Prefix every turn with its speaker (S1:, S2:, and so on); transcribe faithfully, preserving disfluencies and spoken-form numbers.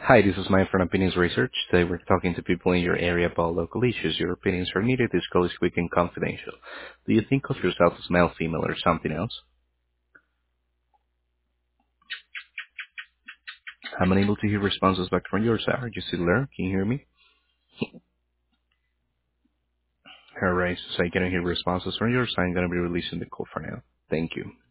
S1: Hi, this is Mike from Opinions Research. Today we're talking to people in your area about local issues. Your opinions are needed. This call is quick and confidential. Do you think of yourself as male, female, or something else? I'm unable to hear responses back from your side. Are you still there? Can you hear me? Alright, so I cannot hear responses from your side. I'm going to be releasing the call for now. Thank you.